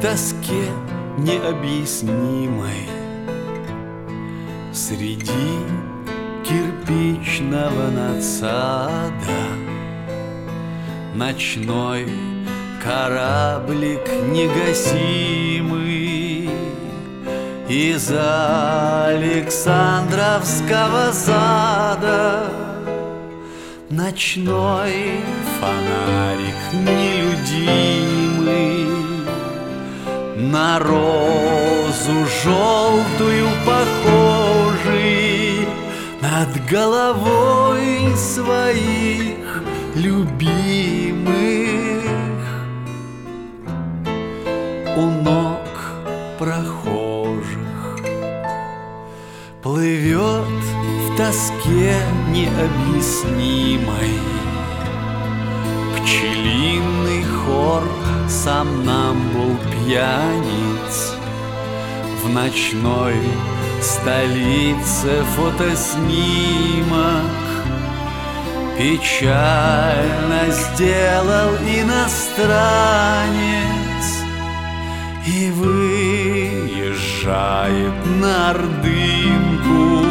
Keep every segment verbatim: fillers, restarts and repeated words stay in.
тоске необъяснимой среди кирпичного надсада ночной кораблик негасимый из Александровского сада. Ночной фонарик нелюдимый на розу желтую похожий над головой своих любимых у ног прохожих плывет в тоске необъяснимой пчелиный хор сомнамбул пьяниц. В ночной столице фотоснимок печально сделал иностранец и выезжает на Ордынку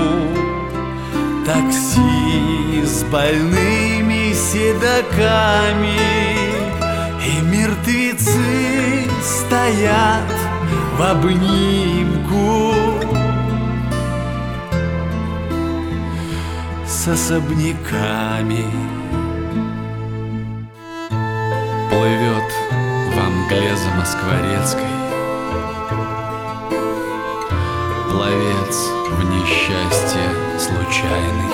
такси с больными седоками, и мертвецы стоят в обнимку с особняками. Плывет во мгле замоскворецкой пловец в несчастье случайный.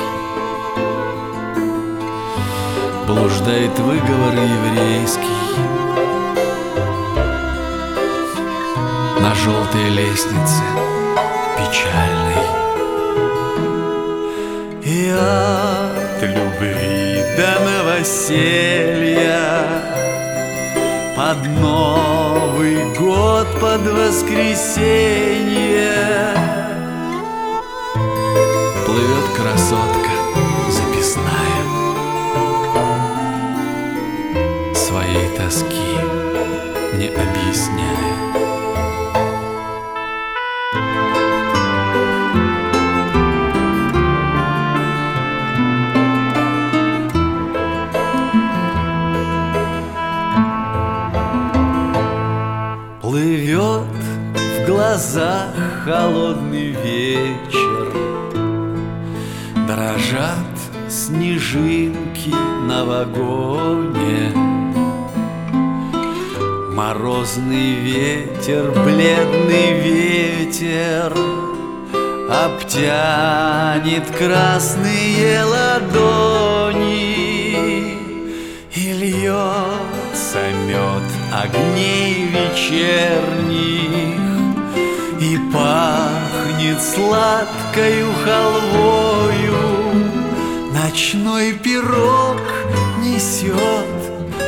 Блуждает выговор еврейский на желтой лестнице печальной. И от любви до новоселья, под Новый год, под воскресенье плывет красотка записная, своей тоски не объясняя. Плывет в глазах холодный вечер, дрожат снежинки на вагоне. Морозный ветер, бледный ветер обтянет красные ладони, и льется мед огней вечерних, и пахнет сладкою халвою. Ночной пирог несет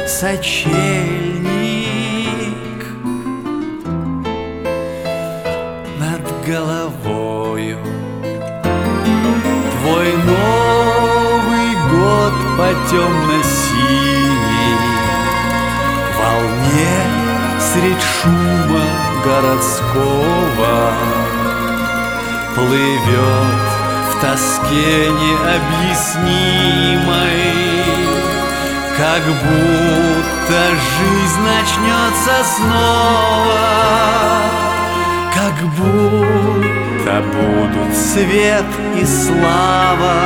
сочельник над головою. Твой Новый год по темно-синей волне средь шума городского плывет в тоске необъяснимой, как будто жизнь начнется снова, как будто будут свет и слава,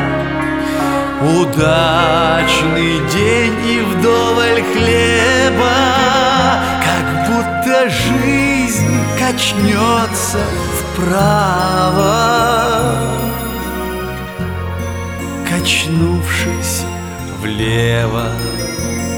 удачный день и вдоволь хлеба, как будто жизнь качнется вправо, качнувшись влево.